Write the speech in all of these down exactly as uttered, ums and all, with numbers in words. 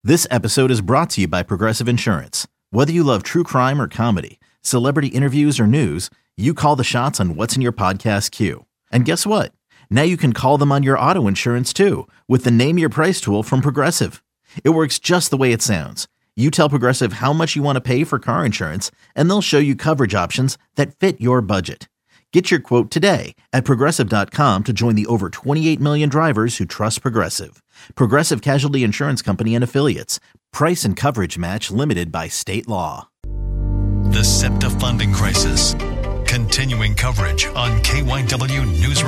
This episode is brought to you by Progressive Insurance. Whether you love true crime or comedy, celebrity interviews or news, you call the shots on what's in your podcast queue. And guess what? Now you can call them on your auto insurance too with the Name Your Price tool from Progressive. It works just the way it sounds. You tell Progressive how much you want to pay for car insurance, and they'll show you coverage options that fit your budget. Get your quote today at Progressive dot com to join the over twenty-eight million drivers who trust Progressive. Progressive Casualty Insurance Company and Affiliates. Price and coverage match limited by state law. The SEPTA funding crisis. Continuing coverage on K Y W News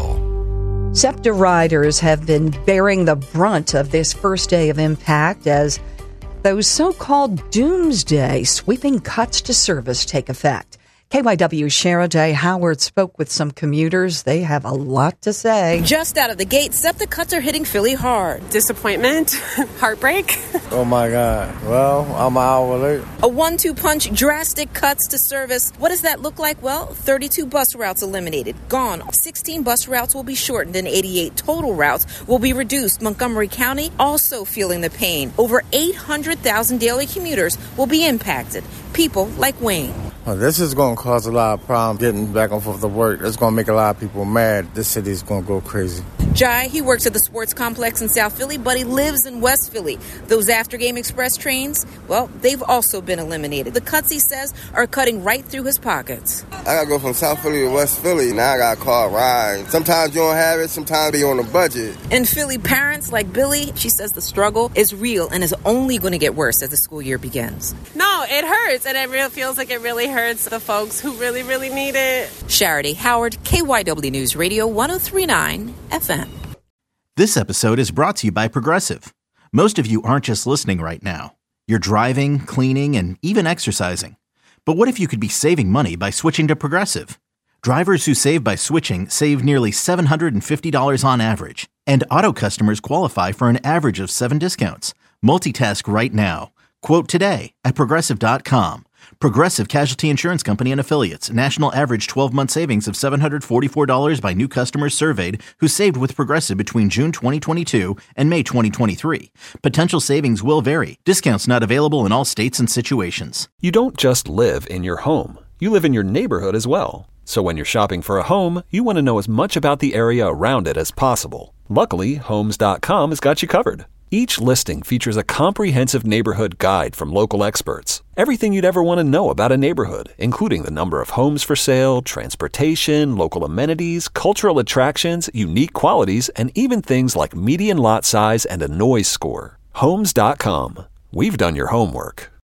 Radio. SEPTA riders have been bearing the brunt of this first day of impact as those so-called doomsday sweeping cuts to service take effect. K Y W's Shara Day Howard spoke with some commuters. They have a lot to say. Just out of the gate, SEPTA cuts are hitting Philly hard. Disappointment, heartbreak. Oh my God. Well, I'm an hour late. A one two punch, drastic cuts to service. What does that look like? Well, thirty-two bus routes eliminated, gone. sixteen bus routes will be shortened and eighty-eight total routes will be reduced. Montgomery County also feeling the pain. Over eight hundred thousand daily commuters will be impacted. People like Wayne. Well, this is going to cause a lot of problems getting back and forth to work. It's going to make a lot of people mad. This city is going to go crazy. Jai, he works at the sports complex in South Philly, but he lives in West Philly. Those after-game express trains, well, they've also been eliminated. The cuts, he says, are cutting right through his pockets. I got to go from South Philly to West Philly. Now I got to call a ride. Sometimes you don't have it. Sometimes be on a budget. And Philly parents like Billy, she says the struggle is real and is only going to get worse as the school year begins. No, it hurts, and it really feels like it really hurts the folks who really, really need it. Shara Day Howard, K Y W News Radio, one oh three point nine F M. This episode is brought to you by Progressive. Most of you aren't just listening right now. You're driving, cleaning, and even exercising. But what if you could be saving money by switching to Progressive? Drivers who save by switching save nearly seven hundred fifty dollars on average. And auto customers qualify for an average of seven discounts. Multitask right now. Quote today at Progressive dot com. Progressive Casualty Insurance Company and Affiliates. National average twelve-month savings of seven hundred forty-four dollars by new customers surveyed who saved with Progressive between June twenty twenty-two and May twenty twenty-three. Potential savings will vary. Discounts not available in all states and situations. You don't just live in your home. You live in your neighborhood as well. So when you're shopping for a home, you want to know as much about the area around it as possible. Luckily, Homes dot com has got you covered. Each listing features a comprehensive neighborhood guide from local experts. Everything you'd ever want to know about a neighborhood, including the number of homes for sale, transportation, local amenities, cultural attractions, unique qualities, and even things like median lot size and a noise score. Homes dot com. We've done your homework.